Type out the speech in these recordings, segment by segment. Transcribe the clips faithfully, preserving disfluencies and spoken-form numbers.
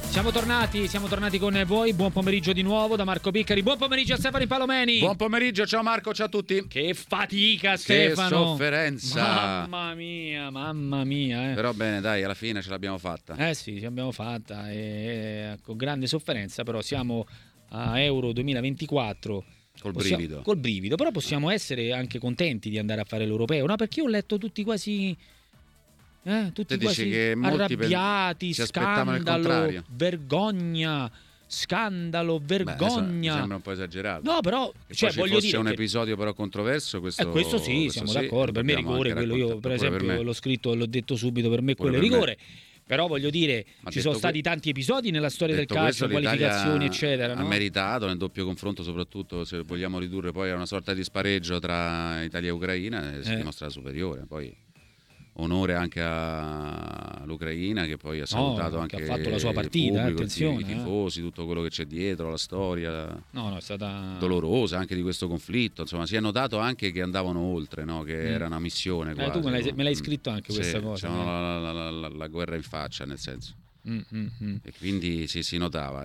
Siamo tornati, siamo tornati con voi. Buon pomeriggio di nuovo da Marco Piccari. Buon pomeriggio a Stefano Palomeni. Buon pomeriggio, ciao Marco, ciao a tutti. Che fatica, Stefano. Che sofferenza. Mamma mia, mamma mia. Eh. Però bene, dai, alla fine ce l'abbiamo fatta. Eh sì, ce l'abbiamo fatta e, con grande sofferenza, però siamo a Euro duemilaventiquattro. Col possiamo, brivido. Col brivido, però possiamo essere anche contenti di andare a fare l'Europeo, no? Perché io ho letto tutti quasi... Eh, tutti Te quasi dici che molti arrabbiati, si aspettavano il scandalo, contrario. vergogna, scandalo, vergogna. Beh, mi sembra un po' esagerato. No, però, che cioè, poi voglio ci fosse dire un che... episodio però controverso, questo, eh, questo sì, questo siamo sì, d'accordo. Per me rigore, quello io per esempio per me. l'ho scritto, l'ho detto subito, per me Pure quello è per rigore. Me. Però voglio dire, Ma ci sono stati que... tanti episodi nella storia del detto calcio, questo, qualificazioni, eccetera. Ha no? meritato nel doppio confronto, soprattutto se vogliamo ridurre poi a una sorta di spareggio tra Italia e Ucraina, si eh. dimostra superiore. Poi onore anche all'Ucraina che poi ha salutato no, anche che ha fatto la sua partita, il pubblico, attenzione, i tifosi, eh. tutto quello che c'è dietro, la storia no, no, è stata... dolorosa anche di questo conflitto. Insomma, si è notato anche che andavano oltre, no? Che mm. era una missione quasi, eh, tu me l'hai, no? me l'hai scritto anche sì, questa cosa. C'era la, la, la, la, la guerra in faccia, nel senso. Mm, mm, mm. E quindi sì, si notava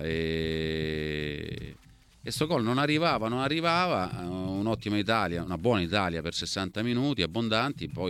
e... e sto gol non arrivava, non arrivava, un'ottima Italia, una buona Italia per sessanta minuti abbondanti, poi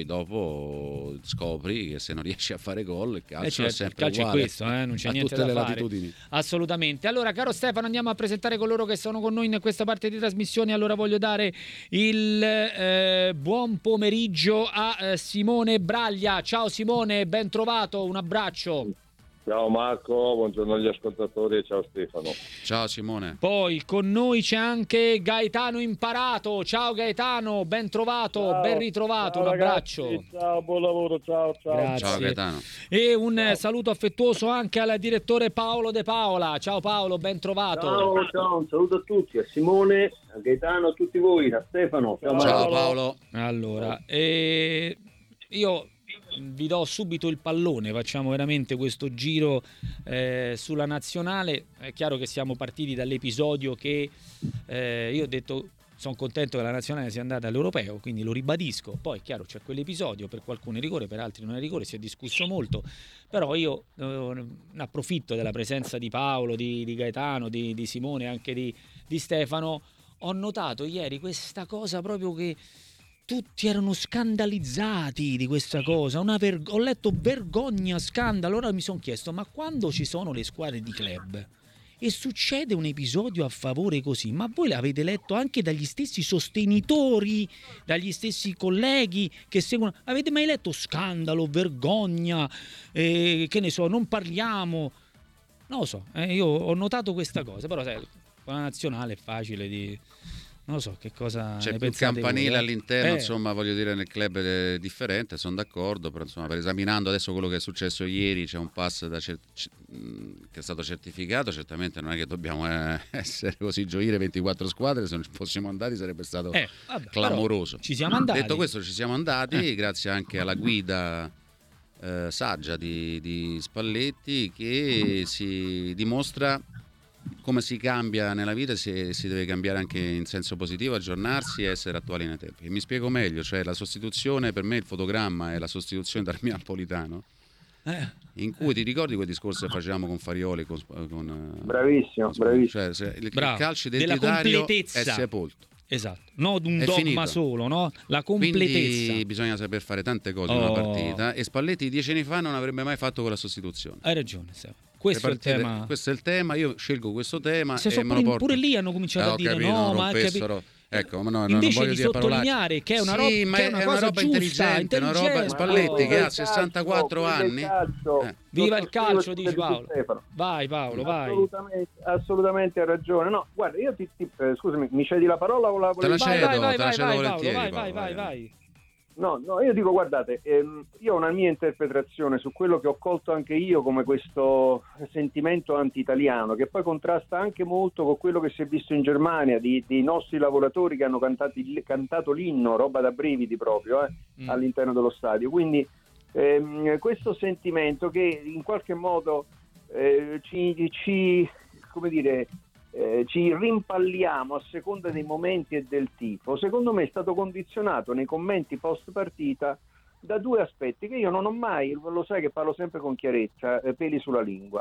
dopo scopri che se non riesci a fare gol il calcio eh certo, è sempre il calcio uguale, è questo, eh? Non c'è a niente tutte da le fare. latitudini. Assolutamente. Allora, caro Stefano, andiamo a presentare coloro che sono con noi in questa parte di trasmissione. Allora voglio dare il eh, buon pomeriggio a eh, Simone Braglia. Ciao Simone, ben trovato, un abbraccio. Ciao Marco, buongiorno agli ascoltatori e ciao Stefano. Ciao Simone. Poi con noi c'è anche Gaetano Imparato. Ciao Gaetano, ben trovato, ciao, ben ritrovato, ciao un abbraccio. Ragazzi, ciao, buon lavoro, ciao, ciao. Grazie. Ciao Gaetano. E un ciao. saluto affettuoso anche al direttore Paolo De Paola. Ciao Paolo, ben trovato. Ciao, ciao, un saluto a tutti, a Simone, a Gaetano, a tutti voi, a Stefano. Ciao, ciao Paolo. Allora, eh, io vi do subito il pallone, facciamo veramente questo giro eh, sulla nazionale. È chiaro che siamo partiti dall'episodio che eh, io ho detto sono contento che la nazionale sia andata all'Europeo, quindi lo ribadisco. Poi è chiaro c'è quell'episodio, per qualcuno è rigore, per altri non è rigore, si è discusso molto, però io eh, ne approfitto della presenza di Paolo, di, di Gaetano, di, di Simone, anche di, di Stefano. Ho notato ieri questa cosa proprio che tutti erano scandalizzati di questa cosa, una verg- ho letto vergogna, scandalo. Allora mi sono chiesto, ma quando ci sono le squadre di club e succede un episodio a favore così, ma voi l'avete letto anche dagli stessi sostenitori, dagli stessi colleghi che seguono, avete mai letto scandalo, vergogna, eh, che ne so, non parliamo, non lo so, eh, io ho notato questa cosa, però sai, con la nazionale è facile di... non lo so che cosa c'è ne più pensate campanile voi, eh? all'interno, eh. insomma, voglio dire, nel club è differente, sono d'accordo, però insomma, per esaminando adesso quello che è successo ieri, c'è un pass da cer- c- che è stato certificato, certamente non è che dobbiamo eh, essere così gioire ventiquattro squadre, se non fossimo andati sarebbe stato eh, vabbè, clamoroso. Ci siamo andati. Detto questo, ci siamo andati eh. grazie anche alla guida eh, saggia di, di Spalletti, che si dimostra come si cambia nella vita, si, si deve cambiare anche in senso positivo, aggiornarsi e essere attuali nei tempi. E mi spiego meglio, cioè la sostituzione, per me il fotogramma è la sostituzione da Darmian Politano, eh. in cui ti ricordi quel discorso che facevamo con Farioli, con, con bravissimo, con, bravissimo. cioè se il, Bravo. il calcio Della identitario è completezza. sepolto. Esatto, non un È dogma finito. solo, no? La completezza. Quindi bisogna saper fare tante cose Oh. in una partita, e Spalletti dieci anni fa non avrebbe mai fatto quella sostituzione. Hai ragione, Stefano. Questo è il partite, tema. Questo è il tema, io scelgo questo tema Se e so me pure, lo porto. pure lì hanno cominciato Eh, a ho dire capito, no, non ma rompessero. Ecco, ma no, non invece voglio di dire sottolineare che è una, sì, roba, ma che è una cosa roba giusta, intelligente, una roba intelligente. Spalletti Oh. che ha sessantaquattro anni. Eh. Viva il calcio, dice Paolo. Paolo. Vai Paolo, vai. Assolutamente, assolutamente ha ragione. No, guarda, io ti, ti eh, scusami, mi cedi la parola o la Te la volevi- cedo, vai, vai, te la vai, cedo vai, volentieri, Paolo, vai, Paolo, vai, vai, vai. vai. No, no, io dico, guardate, ehm, io ho una mia interpretazione su quello che ho colto anche io come questo sentimento anti-italiano, che poi contrasta anche molto con quello che si è visto in Germania, di, di nostri lavoratori che hanno cantati, cantato l'inno, roba da brividi proprio, eh, Mm. all'interno dello stadio. Quindi ehm, questo sentimento che in qualche modo eh, ci, ci, come dire... Eh, ci rimpalliamo a seconda dei momenti e del tifo, secondo me è stato condizionato nei commenti post partita da due aspetti che io non ho mai, lo sai che parlo sempre con chiarezza, eh, peli sulla lingua.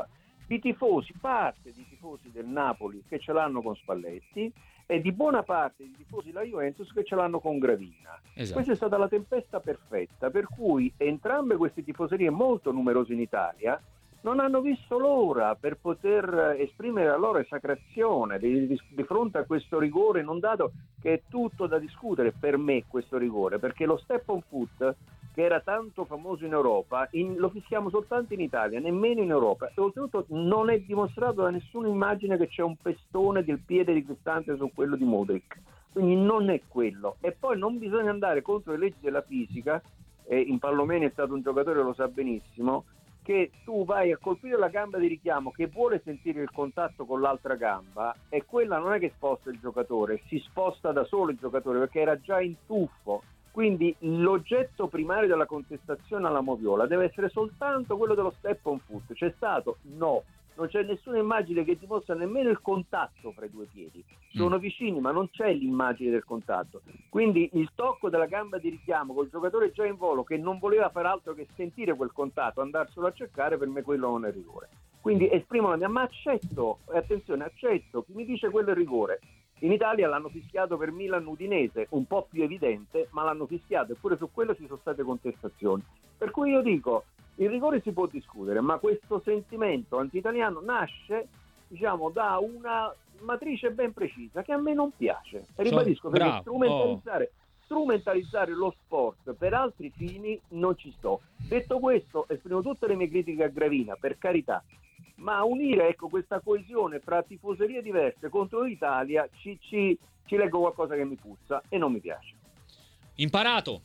di tifosi, parte di tifosi del Napoli che ce l'hanno con Spalletti e di buona parte di tifosi della Juventus che ce l'hanno con Gravina. Esatto. Questa è stata la tempesta perfetta, per cui entrambe queste tifoserie molto numerose in Italia non hanno visto l'ora per poter esprimere la loro esacrazione di, di, di fronte a questo rigore non dato, che è tutto da discutere per me questo rigore, perché lo step on foot, che era tanto famoso in Europa, in, lo fischiamo soltanto in Italia, nemmeno in Europa, e oltretutto non è dimostrato da nessuna immagine che c'è un pestone del piede di Cristante su quello di Modric, quindi non è quello. E poi non bisogna andare contro le leggi della fisica, e in Pallomeni è stato un giocatore, lo sa benissimo, che tu vai a colpire la gamba di richiamo che vuole sentire il contatto con l'altra gamba, e quella non è che sposta il giocatore, si sposta da solo il giocatore perché era già in tuffo. Quindi l'oggetto primario della contestazione alla Moviola deve essere soltanto quello dello step on foot. C'è stato? No. Non c'è nessuna immagine che dimostra nemmeno il contatto fra i due piedi. Sono mm. vicini, ma non c'è l'immagine del contatto. Quindi il tocco della gamba di richiamo col giocatore già in volo che non voleva far altro che sentire quel contatto, andarselo a cercare, per me quello non è rigore. Quindi esprimo la mia, ma accetto, e attenzione, accetto, chi mi dice quello è rigore. In Italia l'hanno fischiato per Milan Udinese, un po' più evidente, ma l'hanno fischiato, eppure su quello ci sono state contestazioni. Per cui io dico, il rigore si può discutere, ma questo sentimento anti-italiano nasce, diciamo, da una matrice ben precisa che a me non piace. E ribadisco, perché Bravo. strumentalizzare, oh. strumentalizzare lo sport per altri fini non ci sto. Detto questo, esprimo tutte le mie critiche a Gravina, per carità. Ma unire, ecco, questa coesione fra tifoserie diverse contro l'Italia, ci, ci, ci leggo qualcosa che mi puzza e non mi piace. Imparato.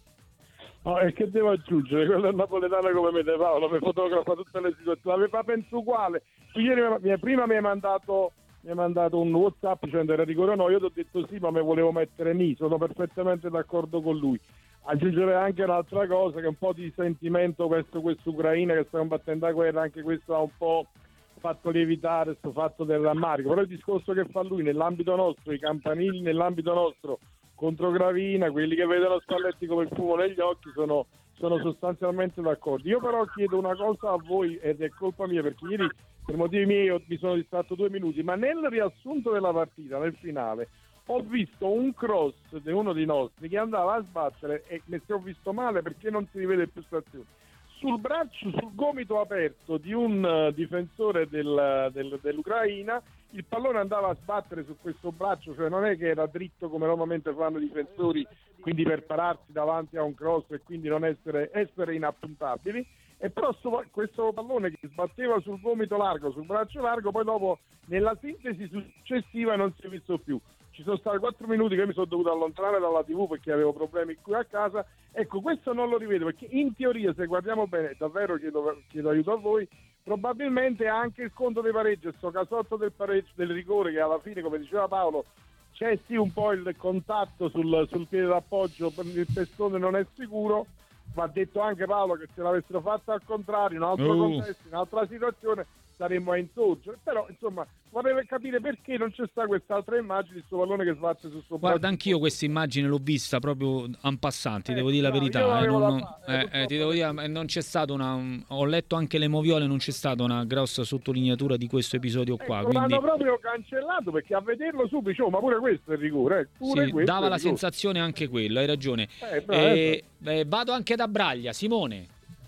No, e che devo aggiungere? Quello è napoletano come me ne Paolo, mi fotografa tutte le situazioni, ma penso uguale. Tu ieri mi, prima mi hai mandato mi hai mandato un WhatsApp dicendo era rigore o no, io ti ho detto sì, ma mi volevo mettere ni, sono perfettamente d'accordo con lui. Aggiungere anche un'altra cosa, che un po' di sentimento verso questa Ucraina che sta combattendo la guerra, anche questo ha un po' fatto lievitare questo fatto del rammarico. Però il discorso che fa lui nell'ambito nostro, i campanili nell'ambito nostro contro Gravina, quelli che vedono Spalletti come il fumo negli occhi, sono, sono sostanzialmente d'accordo. Io però chiedo una cosa a voi, ed è colpa mia perché ieri per motivi miei io mi sono distratto due minuti, ma nel riassunto della partita, nel finale, ho visto un cross di uno dei nostri che andava a sbattere, e ne ho visto male perché non si rivede più stazione, sul braccio, sul gomito aperto di un uh, difensore del, del, dell'Ucraina. Il pallone andava a sbattere su questo braccio, cioè non è che era dritto come normalmente fanno i difensori, quindi per pararsi davanti a un cross e quindi non essere, essere inappuntabili. E però sto, questo pallone che sbatteva sul gomito largo, sul braccio largo, poi dopo nella sintesi successiva non si è visto più. Ci sono stati quattro minuti che mi sono dovuto allontanare dalla tivù perché avevo problemi qui a casa. Ecco, questo non lo rivedo perché in teoria, se guardiamo bene, davvero chiedo, chiedo aiuto a voi, probabilmente anche il conto dei pareggi, questo casotto del pareggio, del rigore, che alla fine, come diceva Paolo, c'è sì un po' il contatto sul, sul piede d'appoggio, il pestone non è sicuro. Va detto anche, Paolo, che se l'avessero fatto al contrario, in un altro uh. contesto, in un'altra situazione, saremmo a insorgere. Però insomma vorrei capire perché non c'è sta quest'altra immagine di questo pallone che sbatte sul suo Guarda, braccio. anch'io questa immagine l'ho vista proprio en passant, ti eh, devo dire no, la verità, eh, non, non, eh, eh, ti devo dire, non c'è stata una un, ho letto anche le moviole, non c'è stata una grossa sottolineatura di questo episodio qua, ecco, quindi l'hanno proprio cancellato, perché a vederlo subito dicevo, ma pure questo è il rigore, eh, pure sì, questo dava è la rigore. sensazione anche quello, hai ragione. eh, bravo, eh, eh, vado anche da Braglia, Simone.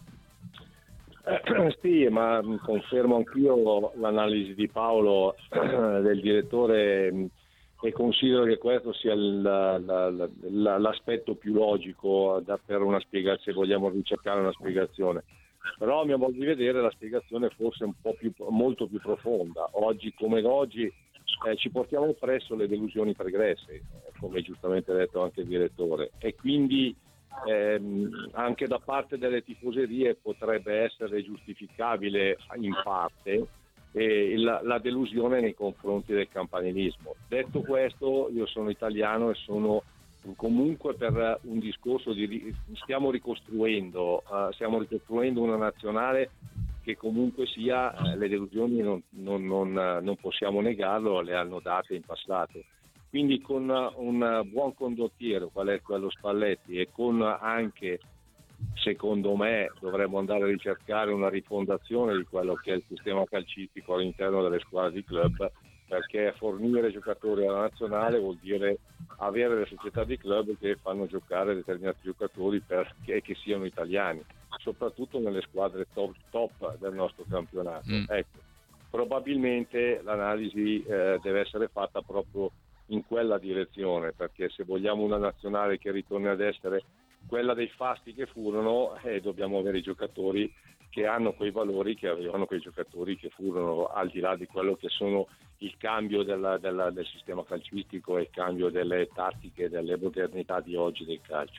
Eh, sì, ma confermo anch'io l'analisi di Paolo, eh, del direttore, mh, e considero che questo sia il, la, la, la, l'aspetto più logico da, per una spiegazione, se vogliamo ricercare una spiegazione. Però a mio modo di vedere la spiegazione forse è un po' più, molto più profonda. Oggi come oggi eh, ci portiamo presso le delusioni pregresse, eh, come giustamente ha detto anche il direttore, e quindi Ehm, anche da parte delle tifoserie potrebbe essere giustificabile in parte eh, la, la delusione nei confronti del campanilismo. Detto questo, io sono italiano e sono comunque per un discorso di stiamo ricostruendo uh, stiamo ricostruendo una nazionale che comunque sia eh, le delusioni non, non, non, non possiamo negarlo, le hanno date in passato. Quindi con un buon condottiero, qual è quello Spalletti, e con anche secondo me dovremmo andare a ricercare una rifondazione di quello che è il sistema calcistico all'interno delle squadre di club, perché fornire giocatori alla nazionale vuol dire avere le società di club che fanno giocare determinati giocatori perché che siano italiani, soprattutto nelle squadre top, top del nostro campionato. Mm. Ecco, probabilmente l'analisi eh, deve essere fatta proprio in quella direzione, perché se vogliamo una nazionale che ritorni ad essere quella dei fasti che furono, eh, dobbiamo avere i giocatori che hanno quei valori che avevano quei giocatori che furono, al di là di quello che sono il cambio della, della, del sistema calcistico e il cambio delle tattiche, delle modernità di oggi del calcio.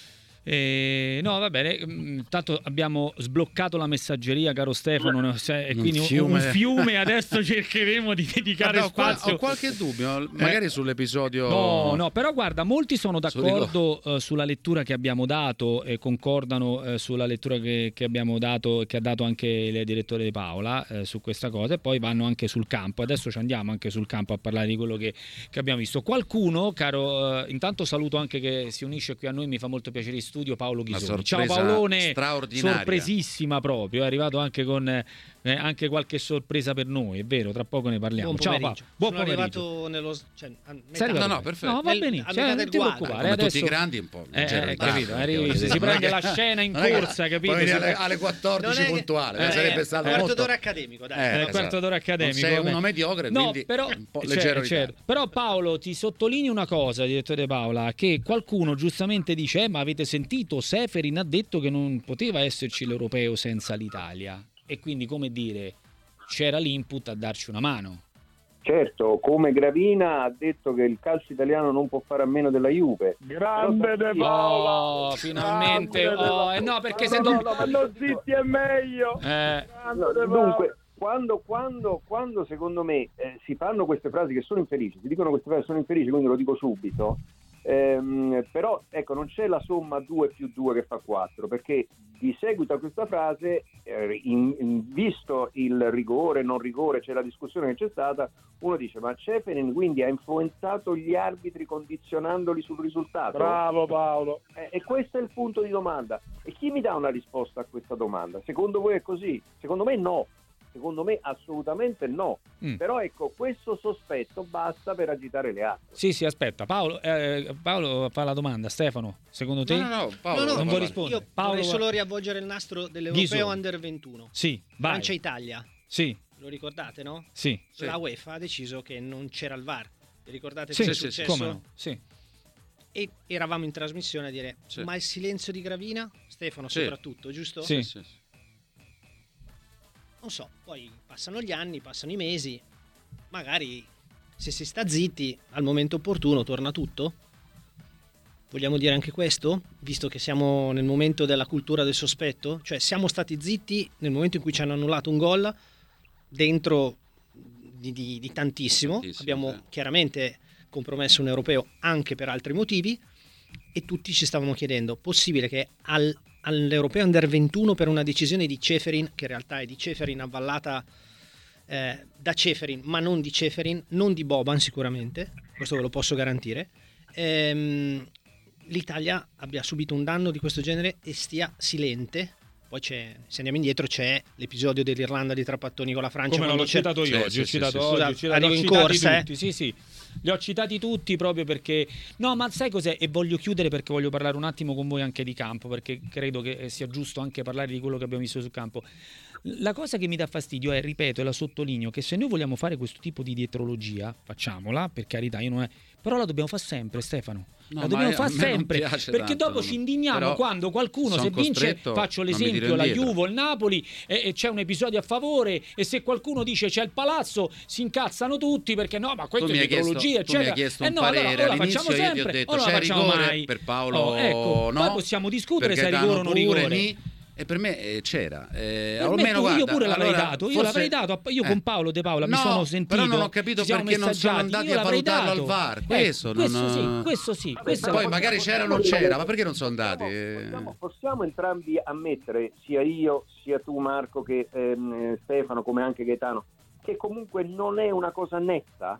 Eh, no, va bene. Tanto abbiamo sbloccato la messaggeria, caro Stefano, e quindi un fiume. un fiume. Adesso cercheremo di dedicare guarda, spazio. Ho qualche dubbio, magari eh. sull'episodio. No, no, però guarda, molti sono d'accordo uh, sulla lettura che abbiamo dato e concordano uh, sulla lettura che, che abbiamo dato, che ha dato anche il direttore De Paola uh, su questa cosa, e poi vanno anche sul campo. Adesso ci andiamo anche sul campo a parlare di quello che, che abbiamo visto. Qualcuno, caro, uh, intanto saluto anche che si unisce qui a noi, mi fa molto piacere in studio Paolo Ghisoni. Ciao Paolone, sorpresissima proprio, è arrivato anche con eh, anche qualche sorpresa per noi, è vero, tra poco ne parliamo. Buon Ciao pomeriggio. Paolo. Buon Sono pomeriggio. arrivato nello cioè, a metà, no, no, perfetto. No, va bene, cioè, non ti preoccupare, come adesso tutti i grandi un po'. eh, eh, capito, arrivi, si prende la scena in corsa, capito? Poi alle, alle quattordici puntuale, eh, sarebbe stato quarto molto... d'ora accademico, dai. Eh, eh, esatto. Quarto d'ora accademico. Non sei uno mediocre, no, quindi però, un po' certo, leggero certo. Però Paolo, ti sottolineo una cosa, direttore Paola, che qualcuno giustamente dice: eh, ma avete sentito, Seferin ha detto che non poteva esserci l'europeo senza l'Italia, e quindi, come dire, c'era l'input a darci una mano. Certo, come Gravina ha detto che il calcio italiano non può fare a meno della Juve. Grande De Paola! Oh, finalmente! Oh, eh no, perché no, se no, do... no, ma non zitti è meglio! Eh. No, dunque, quando, quando, quando secondo me eh, si fanno queste frasi che sono infelici, si dicono queste frasi che sono infelici, quindi lo dico subito, ehm, però ecco, non c'è la somma due più due che fa quattro, perché di seguito a questa frase, eh, in, in, visto il rigore, non rigore, c'è la discussione che c'è stata, uno dice: ma Ceferin quindi ha influenzato gli arbitri condizionandoli sul risultato? Bravo Paolo! Eh, e questo è il punto di domanda. E chi mi dà una risposta a questa domanda? Secondo voi è così? Secondo me no. Secondo me assolutamente no. Mm. Però ecco, questo sospetto basta per agitare le acque. Sì, sì, aspetta. Paolo, eh, Paolo fa la domanda. Stefano, secondo te? No, no, no, Paolo, no, no non vuoi rispondere? Io Paolo vorrei va... solo riavvolgere il nastro dell'Europeo Under ventuno. Sì, vai. Francia-Italia. Sì. Lo ricordate, no? Sì. La sì. UEFA ha deciso che non c'era il V A R. Vi ricordate sì, che è sì, successo? Come no? Sì. E eravamo in trasmissione a dire: sì. ma il silenzio di Gravina? Stefano sì. soprattutto, giusto? Sì. sì, sì. Non so, poi passano gli anni, passano i mesi, magari se si sta zitti al momento opportuno torna tutto? Vogliamo dire anche questo? Visto che siamo nel momento della cultura del sospetto? Cioè siamo stati zitti nel momento in cui ci hanno annullato un gol dentro di, di, di tantissimo, tantissimo abbiamo sì. chiaramente compromesso un europeo anche per altri motivi, e tutti ci stavano chiedendo: possibile che al all'Europeo Under ventuno, per una decisione di Ceferin, che in realtà è di Ceferin avvallata eh, da Ceferin, ma non di Ceferin, non di Boban sicuramente, questo ve lo posso garantire, ehm, l'Italia abbia subito un danno di questo genere e stia silente. Poi c'è, se andiamo indietro, c'è l'episodio dell'Irlanda di Trapattoni con la Francia. Come l'ho citato io sì, oggi, sì, ho citato sì, oggi, sì. ho citato, Arrivo ho in citati corsa, tutti, eh? sì, sì. Li ho citati tutti proprio perché... No, ma sai cos'è? E voglio chiudere perché voglio parlare un attimo con voi anche di campo, perché credo che sia giusto anche parlare di quello che abbiamo visto sul campo. La cosa che mi dà fastidio è, ripeto e la sottolineo, che se noi vogliamo fare questo tipo di dietrologia, facciamola, per carità, io non è... però la dobbiamo fare sempre, Stefano. No, la dobbiamo fare sempre, perché tanto, dopo ci indigniamo però quando qualcuno, se vince, faccio l'esempio, la Juve, il Napoli, e, e c'è un episodio a favore, e se qualcuno dice c'è il palazzo, si incazzano tutti perché no, ma questo è dietrologia, eccetera. Tu mi hai chiesto eh un no, parere, allora, allora all'inizio facciamo sempre, io ti ho detto allora c'è rigore, mai. per Paolo oh, ecco, no, poi possiamo discutere se è rigore rigore o non rigore. Mi... E per me eh, c'era eh, per almeno, me tu, guarda, io pure l'avrei allora, dato io forse... l'avrei dato io eh. con Paolo De Paola no, mi sono sentito, però non ho capito perché non sono andati a valutarlo al V A R, questo, eh, questo non... sì questo sì questo poi magari c'era o non c'era, ma perché non sono andati? Possiamo, possiamo entrambi ammettere, sia io sia tu Marco che ehm, Stefano, come anche Gaetano, che comunque non è una cosa netta.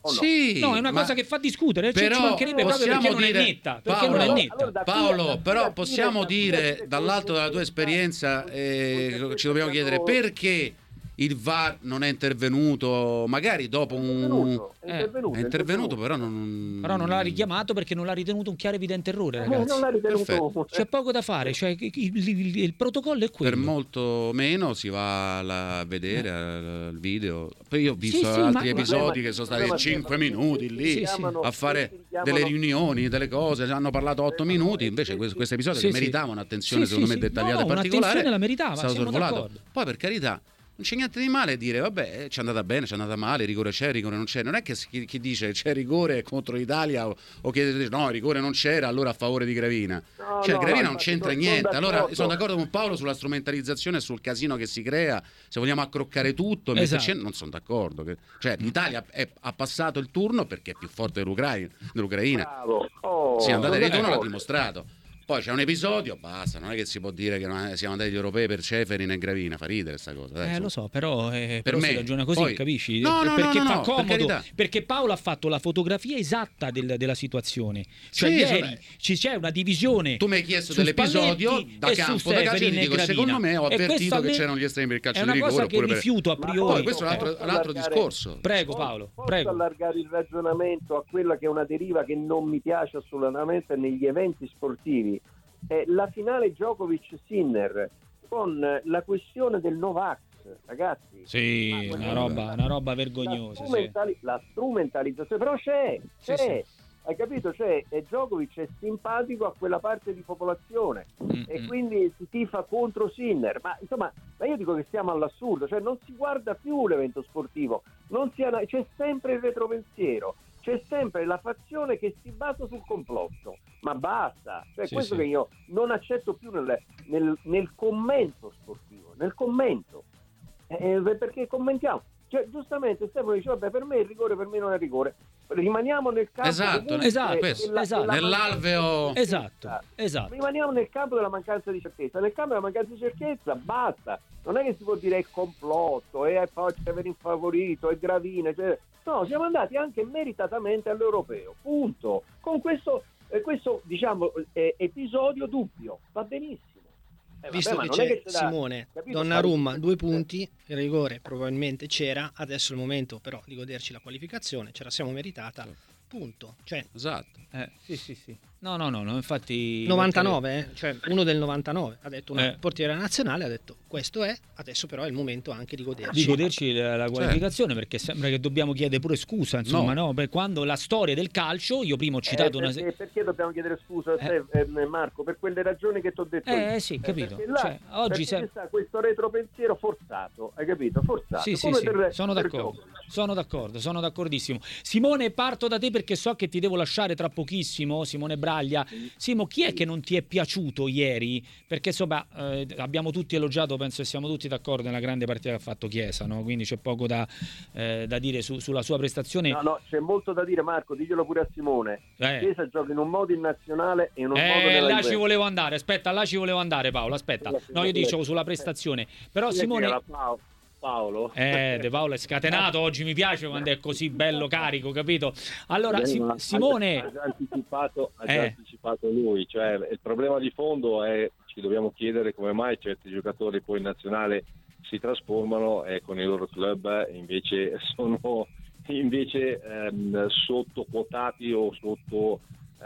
o no? Sì, No, è una ma- cosa che fa discutere, cioè, però ci mancherebbe proprio perché possiamo non dire- è netta, perché Paolo, non è allora- netta. allora da qui a- Paolo, da qui però a possiamo dire- da qui a dire dire dall'alto della tua come- esperienza, eh, come- ci dobbiamo chiedere perché il V A R non è intervenuto, magari dopo È un... intervenuto, è Eh, intervenuto, È intervenuto, però non... Però non l'ha richiamato perché non l'ha ritenuto un chiaro evidente errore, Eh, ragazzi. non l'ha ritenuto. Perfetto. C'è poco da fare, cioè il, il- il- il protocollo è quello. Per molto meno si va la- a vedere eh, il video. Poi io ho visto Sì, sì, altri ma- episodi ma- che sono ma- stati ma- cinque ma- minuti si lì Sì, sì. chiamano- a fare si chiamano- delle riunioni, delle cose, hanno parlato otto minuti, invece questo, questo episodio Sì, che sì. meritava un'attenzione Sì, secondo sì, me sì. dettagliata No, e no, particolare, un'attenzione la meritava, è stato siamo sorvolato. d'accordo. Poi per carità non c'è niente di male dire vabbè ci è andata bene, ci è andata male, rigore c'è, rigore non c'è, non è che chi, chi dice c'è rigore contro l'Italia o, o chi dice no rigore non c'era allora a favore di Gravina, No, cioè no, Gravina no, non infatti c'entra sono- niente. sono Allora d'accordo. sono d'accordo con Paolo sulla strumentalizzazione e sul casino che si crea, se vogliamo accroccare tutto Esatto. metterci- non sono d'accordo che- cioè l'Italia è- ha passato il turno perché è più forte dell'Ucraina, dell'Ucraina. Bravo. Oh, Sì, andate sono di turno, l'ha d'accordo. dimostrato. Poi c'è un episodio, basta, non è che si può dire che non è- siamo andati agli europei per Ceferin e Gravina, fa ridere sta cosa. dai, Eh, su. lo so, però, eh, Per però me, si ragiona così, poi- capisci? No, no, perché no, no, fa no, per comodo, carità. perché Paolo ha fatto la fotografia esatta del- della situazione. Cioè, Sì, ieri vabbè. ci c'è una divisione. Tu mi hai chiesto su dell'episodio Spalletti da e su campo, da calcio, Stefanin ti e dico, Gravina. secondo me ho E avvertito questo a che me c'erano gli estremi per il calcio è di una rigore cosa che oppure per- rifiuto a Ma priori. Poi questo è un altro, Posso un altro allargare- discorso. Prego Posso- Paolo, posso prego. allargare il ragionamento a quella che è una deriva che non mi piace assolutamente negli eventi sportivi. È la finale Djokovic-Sinner con la questione del Novax, ragazzi. Sì, Ma- una roba, una roba la, vergognosa. Sì. strumentali- la strumentalizzazione, però c'è, Sì, c'è. sì. Hai capito? Cioè, e Djokovic è simpatico a quella parte di popolazione Mm, e mm. quindi si tifa contro Sinner. Ma insomma, ma io dico che siamo all'assurdo, cioè non si guarda più l'evento sportivo, non si ana- c'è sempre il retropensiero, c'è sempre la fazione che si basa sul complotto. Ma basta, cioè Sì, questo sì. che io non accetto più nel, nel- nel commento sportivo, nel commento. Eh, perché commentiamo? Cioè, giustamente Stefano dice vabbè per me il rigore, per me non è rigore, rimaniamo nel campo Esatto, comunque esatto, della- questo, esatto. della Nell'alveo- mancanza di Esatto, certezza. esatto. Rimaniamo nel campo della mancanza di certezza, nel campo della mancanza di certezza basta, non è che si può dire è complotto, è poi aver infavorito, è Gravina, cioè, no, siamo andati anche meritatamente all'europeo, punto, con questo, eh, questo diciamo eh, episodio dubbio, va benissimo. Eh, vabbè, Visto ma che non è c'è c'è da- Simone, capito? Donnarumma, Fare- due punti, il rigore probabilmente c'era, adesso è il momento però di goderci la qualificazione, ce la siamo meritata, punto. Cioè, Esatto. Eh, sì, sì, sì. No, no, no, no, infatti... novantanove, eh? Cioè uno del novantanove, ha detto una Eh. portiera nazionale, ha detto questo è, adesso però è il momento anche di goderci. di goderci la, la qualificazione, perché sembra che dobbiamo chiedere pure scusa, insomma, no? No. Per quando la storia del calcio, io prima ho citato Eh, una... perché, perché dobbiamo chiedere scusa a Eh. te, eh, Marco, per quelle ragioni che ti ho detto Eh, io. sì, capito. perché là- Cioè, oggi perché se- ci sta questo retropensiero forzato, hai capito? Forzato. Sì, sì, come sì, per- sono per d'accordo. Djokovic. Sono d'accordo, sono d'accordissimo. Simone, parto da te perché so che ti devo lasciare tra pochissimo, Simone Braglia. Simo, chi è che non ti è piaciuto ieri? Perché insomma, eh, abbiamo tutti elogiato, penso che siamo tutti d'accordo nella grande partita che ha fatto Chiesa, no? Quindi c'è poco da, eh, da dire su- sulla sua prestazione. No, no, c'è molto da dire, Marco, diglielo pure a Simone. Eh. Chiesa gioca in un modo in nazionale e in un modo Eh, nella là Juventus. ci volevo andare, aspetta, là ci volevo andare Paolo, aspetta. No, io dicevo sulla prestazione. Però Chi è che Simone... era Paolo? Paolo? Eh, De Paolo è scatenato, oggi mi piace quando è così bello carico, capito? Allora, Eh, Si- ma ha Simone... già- ha già anticipato, ha già Eh. anticipato lui, cioè il problema di fondo è, ci dobbiamo chiedere come mai certi giocatori poi in nazionale si trasformano e con i loro club invece sono invece ehm, sottoquotati o sotto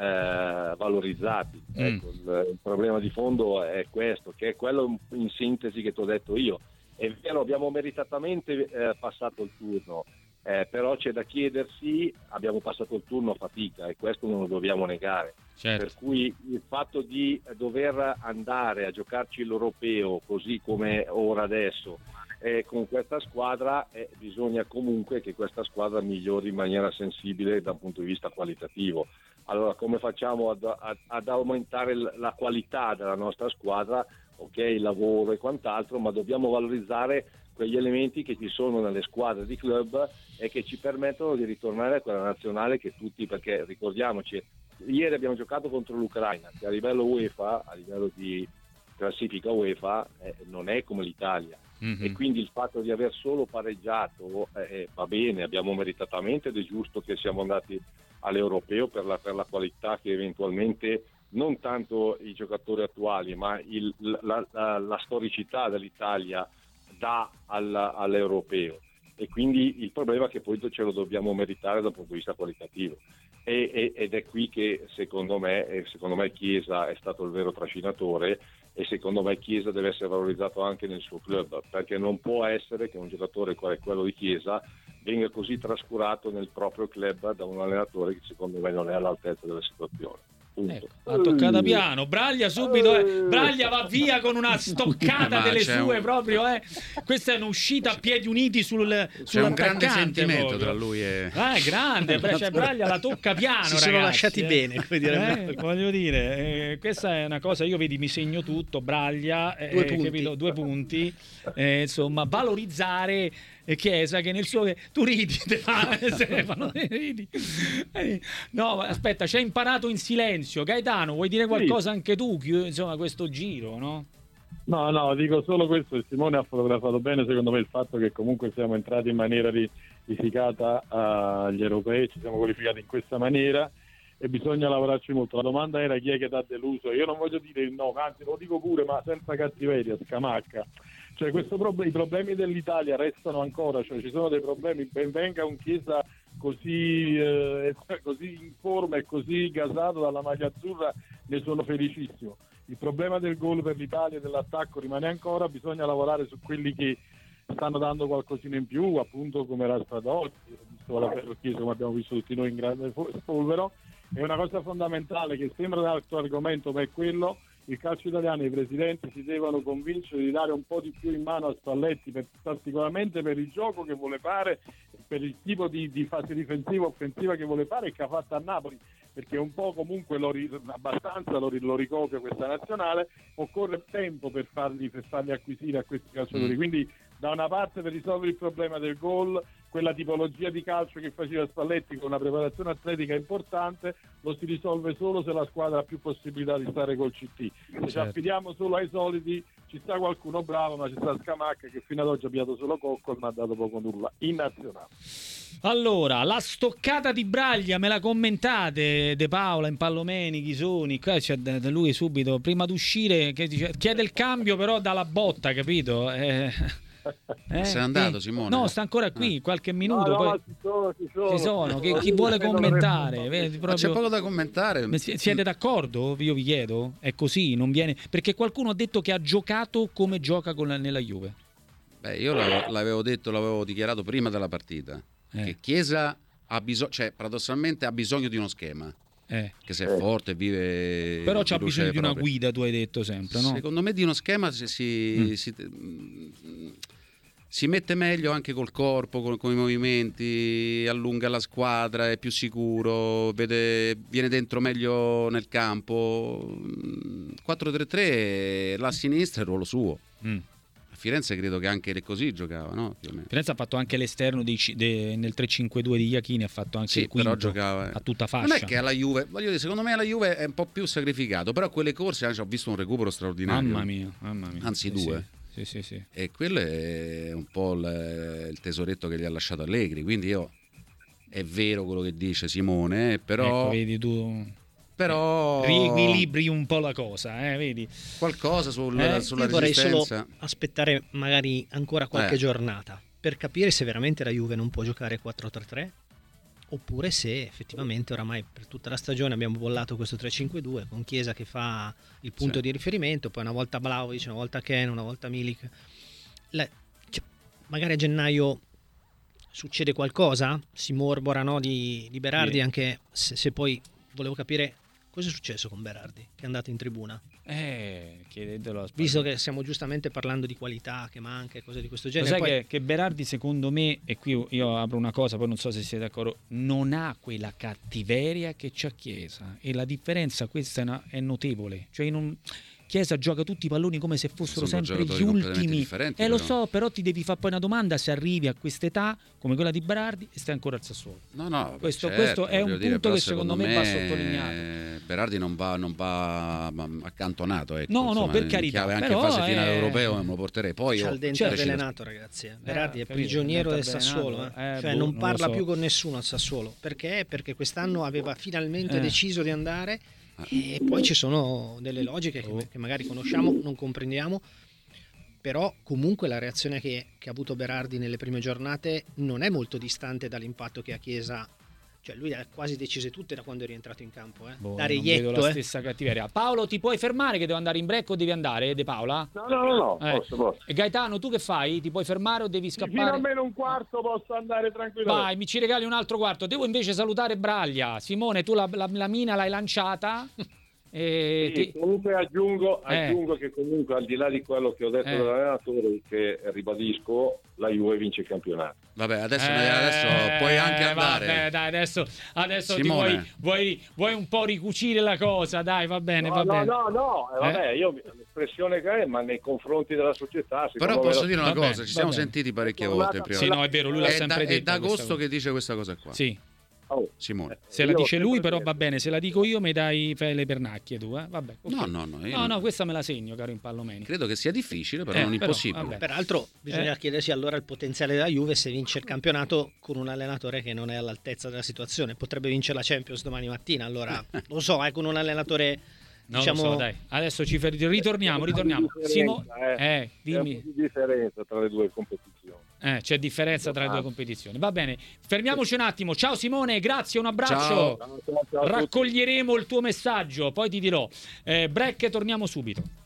eh, valorizzati. Mm. Ecco, il, il problema di fondo è questo, che è quello in sintesi che ti ho detto io. È vero, abbiamo meritatamente eh, passato il turno, eh, però c'è da chiedersi, abbiamo passato il turno a fatica e questo non lo dobbiamo negare. Certo. Per cui il fatto di dover andare a giocarci l'europeo così come ora adesso eh, con questa squadra, eh, bisogna comunque che questa squadra migliori in maniera sensibile da un punto di vista qualitativo. Allora come facciamo ad, ad, ad aumentare l- la qualità della nostra squadra? Ok, il lavoro e quant'altro, ma dobbiamo valorizzare quegli elementi che ci sono nelle squadre di club e che ci permettono di ritornare a quella nazionale che tutti, perché ricordiamoci, ieri abbiamo giocato contro l'Ucraina, che a livello UEFA, a livello di classifica UEFA, eh, non è come l'Italia. mm-hmm. e quindi il fatto di aver solo pareggiato eh, va bene, abbiamo meritatamente ed è giusto che siamo andati all'europeo per la, per la qualità che eventualmente non tanto i giocatori attuali ma il, la, la, la storicità dell'Italia dà al, all'europeo, e quindi il problema è che poi ce lo dobbiamo meritare dal punto di vista qualitativo. E, e, ed è qui che secondo me, secondo me Chiesa è stato il vero trascinatore, e secondo me Chiesa deve essere valorizzato anche nel suo club, perché non può essere che un giocatore quale quello di Chiesa venga così trascurato nel proprio club da un allenatore che secondo me non è all'altezza della situazione. Ecco, ha toccata piano, Braglia subito, eh. Braglia va via con una stoccata delle sue un... proprio, eh. Questa è un'uscita a piedi uniti sul c'è un grande sentimento proprio tra lui e ah, è grande, cioè, Braglia la tocca piano, si ragazzi, sono lasciati eh. bene, come dire. Eh, voglio dire, eh, questa è una cosa, io vedi mi segno tutto, Braglia, eh, due punti, capito? Due punti eh, insomma, valorizzare Chiesa che nel suo tu ridi Stefano, ridi. No, aspetta, ci hai imparato in silenzio. Gaetano, vuoi dire qualcosa sì. anche tu, insomma, questo giro, no? No, no, dico solo questo, e Simone ha fotografato bene secondo me il fatto che comunque siamo entrati in maniera risicata agli europei, ci siamo qualificati in questa maniera e bisogna lavorarci molto. La domanda era chi è che dà deluso, io non voglio dire il no, anzi lo dico pure, ma senza cattiveria, Scamacca. Cioè questo problem- i problemi dell'Italia restano ancora, cioè ci sono dei problemi, ben venga un Chiesa così, eh, così in forma e così gasato dalla maglia azzurra, ne sono felicissimo. Il problema del gol per l'Italia e dell'attacco rimane ancora, bisogna lavorare su quelli che stanno dando qualcosina in più, appunto come Raspadori, visto la Chiesa come abbiamo visto tutti noi in grande spolvero. È una cosa fondamentale che sembra un altro argomento, ma è quello. Il calcio italiano, i presidenti si devono convincere di dare un po' di più in mano a Spalletti, per, particolarmente per il gioco che vuole fare, per il tipo di, di fase difensiva offensiva che vuole fare e che ha fatto a Napoli, perché un po' comunque lo, abbastanza lo, lo ricopia questa nazionale. Occorre tempo per farli, per farli acquisire a questi calciatori, mm. quindi da una parte per risolvere il problema del gol, quella tipologia di calcio che faceva Spalletti con una preparazione atletica importante, lo si risolve solo se la squadra ha più possibilità di stare col C T. Se certo. ci affidiamo solo ai soliti, ci sta qualcuno bravo, ma ci sta Scamacca che fino ad oggi ha piato solo Cocco e non ha dato poco nulla in nazionale. Allora, la stoccata di Braglia, me la commentate? De Paola, Impallomeni, Chisoni, qua c'è da lui subito, prima d'uscire, che dice, chiede il cambio però dalla botta, capito? Eh... Eh, se n'è andato Simone? No, sta ancora qui, qualche minuto. No, poi... no, ci sono, ci sono. Ci sono. Che, chi vuole commentare? Vedi, proprio... C'è poco da commentare. Siete d'accordo? Io vi chiedo. È così, non viene... Perché qualcuno ha detto che ha giocato come gioca con la... nella Juve. Beh, io l'avevo, l'avevo detto, l'avevo dichiarato prima della partita. Eh. Che Chiesa ha bisogno, cioè paradossalmente ha bisogno di uno schema. Eh. Che se è forte, vive. Però c'ha bisogno di una guida, tu hai detto sempre, no? Secondo me di uno schema si, si, mm. si, si mette meglio anche col corpo, con, con i movimenti, allunga la squadra, è più sicuro, vede, viene dentro meglio nel campo. quattro tre tre, la sinistra è il ruolo suo. Mm. Firenze credo che anche così giocava, no? Più o meno. Firenze ha fatto anche l'esterno dei, de, nel tre cinque due di Iachini, ha fatto anche sì, il quinto, però giocava a tutta fascia. Non è che alla Juve, voglio dire, secondo me alla Juve è un po' più sacrificato, però quelle corse anche ho visto un recupero straordinario. Mamma mia, mamma mia. Anzi sì, due. Sì, sì, sì. E quello è un po' il, il tesoretto che gli ha lasciato Allegri, quindi io è vero quello che dice Simone, però ecco, vedi tu però riequilibri un po' la cosa, eh, vedi? Qualcosa sul, eh, sulla io vorrei resistenza. Solo aspettare magari ancora qualche eh. giornata per capire se veramente la Juve non può giocare quattro tre tre oppure se effettivamente oramai per tutta la stagione abbiamo bollato questo tre cinque due con Chiesa che fa il punto sì. di riferimento, poi una volta Vlahovic, una volta Ken, una volta Milik. La, cioè, magari a gennaio succede qualcosa, si morbora, no, di, di Berardi, sì. anche se, se poi volevo capire cosa è successo con Berardi che è andato in tribuna. Eh, chiedetelo. Visto che stiamo giustamente parlando di qualità che manca e cose di questo genere. Lo sai poi... che, che Berardi secondo me, e qui io apro una cosa, poi non so se siete d'accordo, non ha quella cattiveria che c'ha Chiesa, e la differenza questa è, una, è notevole. Cioè non... Chiesa gioca tutti i palloni come se fossero Sono sempre giocatori gli completamente ultimi. differenti, Eh lo però. so, però ti devi fare poi una domanda se arrivi a quest'età come quella di Berardi e stai ancora al Sassuolo. No, no, Questo- certo, questo è un voglio dire, punto però che secondo me va sottolineato. eh, Berardi non va, non va ma, accantonato, ecco, No, no, insomma, per in carità, chiave anche però in fase finale è- europeo me lo porterei. Poi C'ha io il dente decido- avvelenato, ragazzi. eh. Berardi è capito, prigioniero del il dente Sassuolo, avvelenato, eh. eh, cioè boh, non non lo parla so. più con nessuno al Sassuolo. Perché? Perché quest'anno aveva finalmente Eh. deciso di andare e poi ci sono delle logiche che, che magari conosciamo, non comprendiamo, però comunque la reazione che, che ha avuto Berardi nelle prime giornate non è molto distante dall'impatto che ha Chiesa. Cioè lui ha quasi decise tutte da quando è rientrato in campo, eh. Boh, da non vedo reietto, la eh. stessa cattiveria. Paolo, ti puoi fermare che devo andare in break o devi andare, De Paola? No, no, no, no, Eh. posso, posso. E Gaetano, tu che fai? Ti puoi fermare o devi Fino scappare? almeno un quarto posso andare tranquillamente. Vai, mi ci regali un altro quarto. Devo invece salutare Braglia. Simone, tu la, la- la mina l'hai lanciata. E Sì, ti- comunque aggiungo, Eh. aggiungo che comunque al di là di quello che ho detto Eh. dall'allenatore, che ribadisco, la Juve vince il campionato. Vabbè, adesso, Eh, adesso puoi anche andare. Vabbè, dai, adesso, adesso ti Simone. vuoi, vuoi, vuoi un po' ricucire la cosa, dai, va bene, No, va no, bene. no, no, eh, vabbè, Eh? io l'espressione che è, ma nei confronti della società. Però secondo me posso la- dire una Vabbè, cosa, ci siamo vabbè. sentiti parecchie Sono volte in andata- prima. Sì, no, è vero, lui l'ha è sempre da, è detta questa d'agosto cosa. che dice questa cosa qua. Sì, Oh, Simone. se la io dice ho lui sempre però detto- va bene, se la dico io mi dai fai le pernacchie tu, eh? Vabbè. ok. No, no, no, io No, non- no, questa me la segno, caro Impallomeni. Credo che sia difficile, però Eh, non però, impossibile. vabbè. Peraltro bisogna Eh. chiedersi allora il potenziale della Juve se vince il campionato con un allenatore che non è all'altezza della situazione. Potrebbe vincere la Champions domani mattina, allora lo so, è con un allenatore Non diciamo lo so, dai. Adesso ci fer- ritorniamo, ritorniamo. C'è Simo, un po' di differenza, eh, C'è un dimmi. po' di differenza tra le due competizioni. Eh, c'è differenza tra le due Ah. competizioni. Va bene, fermiamoci un attimo. Ciao Simone, grazie, un abbraccio. Ciao. Ciao, ciao, ciao a tutti. Raccoglieremo il tuo messaggio, poi ti dirò. Eh, break, torniamo subito.